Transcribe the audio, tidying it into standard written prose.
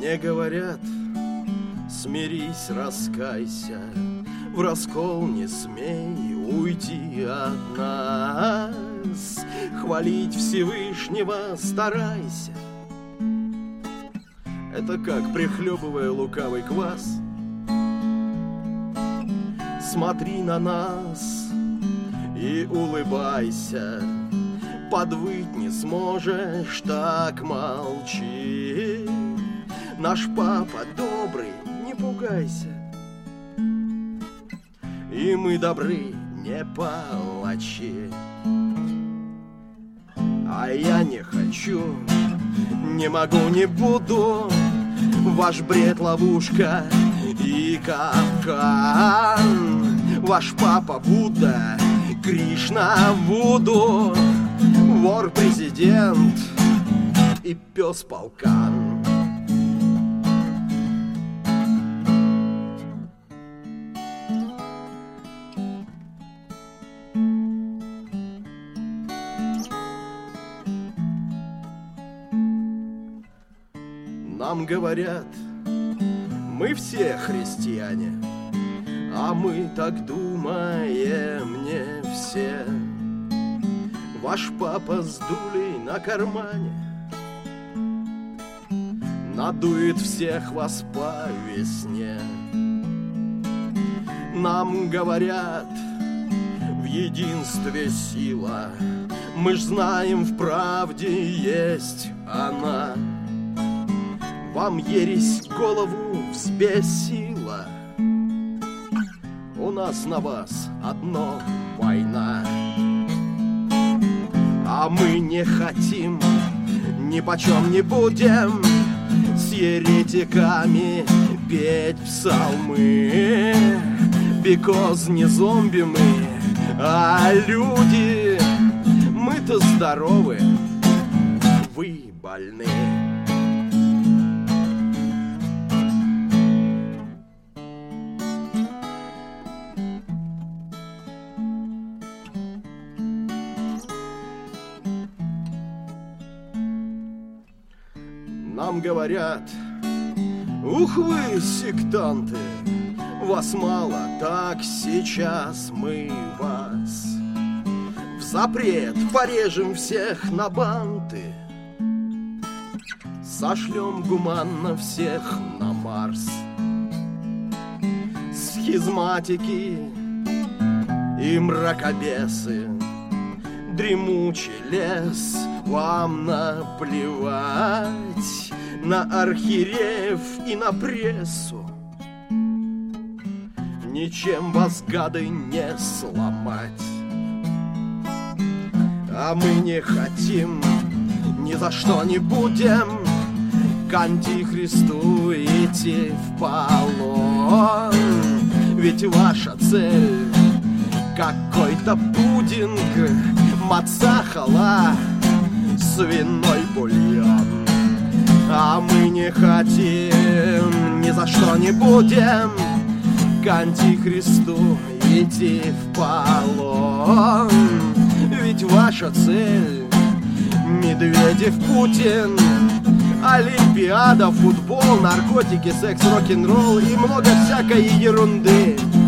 Мне говорят, смирись, раскайся, в раскол не смей, уйди от нас. Хвалить Всевышнего старайся. Это как, прихлебывая лукавый квас, смотри на нас и улыбайся. Подвыть не сможешь, так молчи. Наш папа добрый, не пугайся. И мы добры, не палачи. А я не хочу, не могу, не буду. Ваш бред ловушка и капкан. Ваш папа Будда, Кришна Вуду, вор-президент и пес-полкан. Нам говорят, мы все христиане, а мы так думаем не все. Ваш папа с дулей на кармане надует всех вас по весне. Нам говорят, в единстве сила, мы ж знаем, в правде есть она. Вам ересь голову взбесила, у нас на вас одно война. А мы не хотим, ни почем не будем с еретиками петь псалмы. Because не зомби мы, а люди. Мы-то здоровы, вы больны. Нам говорят, ух вы, сектанты, вас мало, так сейчас мы вас в запрет порежем всех на банты, сошлем гуманно всех на Марс. Схизматики и мракобесы, дремучий лес, вам наплевать на архиереев и на прессу. Ничем вас, гады, не сломать. А мы не хотим, ни за что не будем к антихристу идти в полон. Ведь ваша цель какой-то пудинг, мацахала, свиной бульон. А мы не хотим, ни за что не будем к антихристу идти в полон. Ведь ваша цель Медведев, Путин, Олимпиада, футбол, наркотики, секс, рок-н-ролл и много всякой ерунды.